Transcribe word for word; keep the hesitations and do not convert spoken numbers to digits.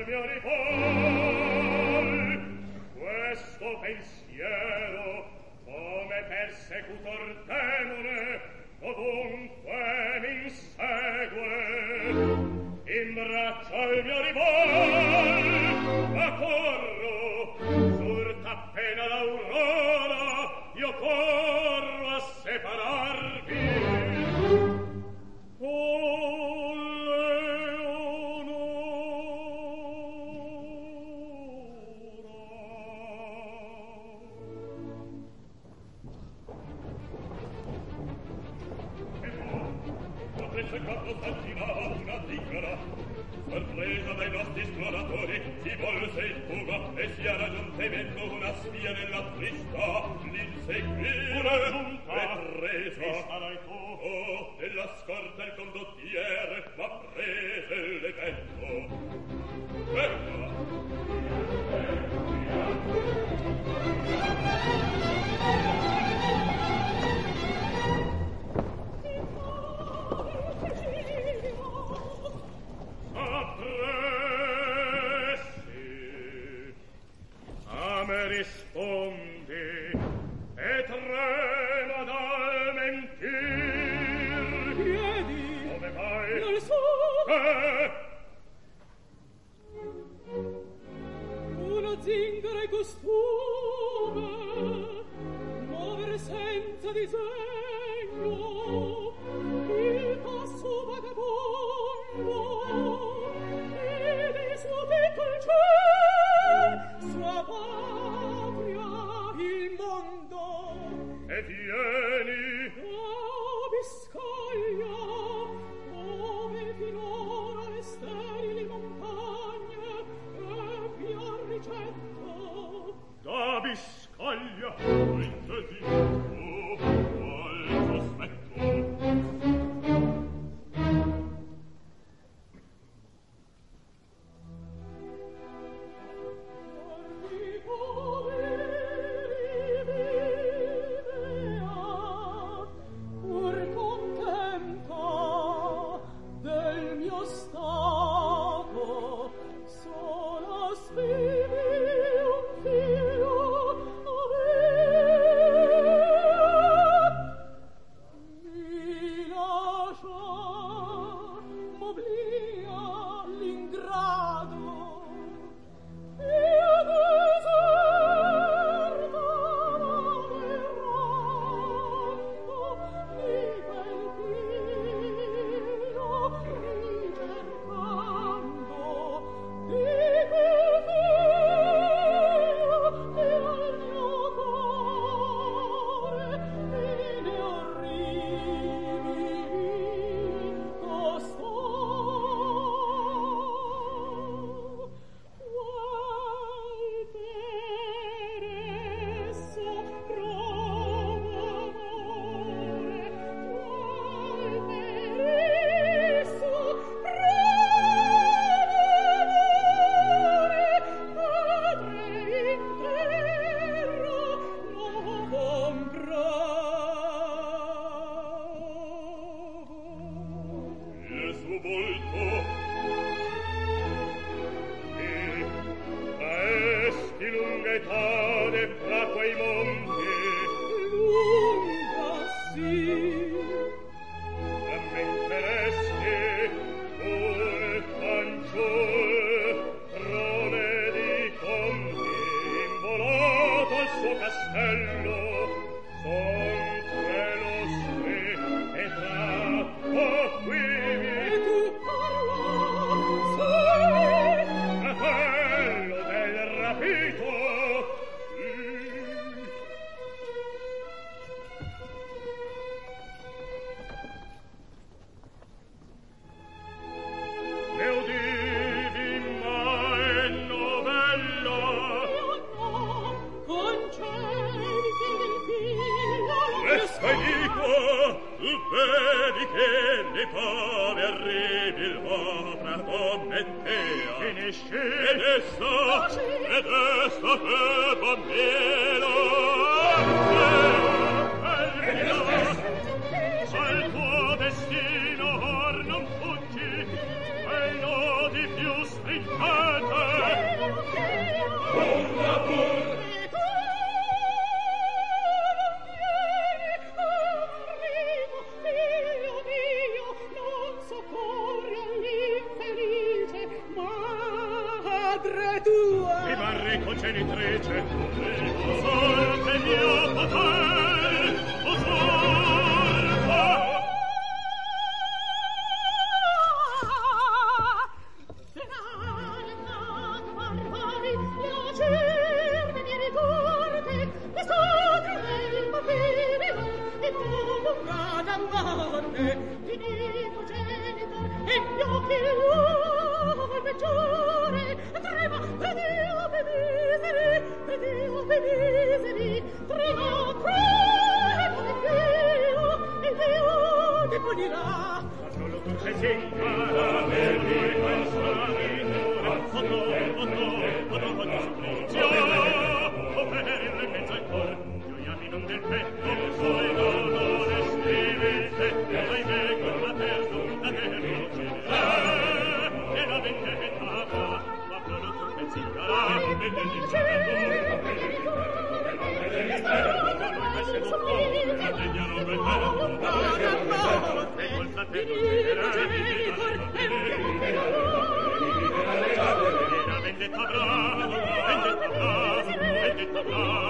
il mio ripol. Questo pensiero, come persecutor demone, ovunque m'insegue. In braccio al mio ripol, ma corro, surta appena l'aurora, io corro a separarvi. Oh, quando s'attivava una zingara, sorpresa dai nostri esploratori, si volse in fuga e sia raggiuntemento una spia nella trista, l'inseguire una giunta e presa. Chi sarai tu? Oh, della scorta il condottiere, ma prese l'evento. Ferma! Me rispondi e trema dal mentir. Chiedi, come vai? Non so. Eh? Una zingara è costume, muovere senza disegno, il passo vagabondo, ed il suo petto il ciel, sua patria, il mondo. E vieni a Biscaglia, dove finora le sterili montagne ebbi a ricetto. Da Biscaglia, intesi, oh, qual sospetto. Stringata madre tua. Mi barri cogenitrice, o sorte mio poter, o sorte. Vendetta brava, vendetta brava, vendetta brava.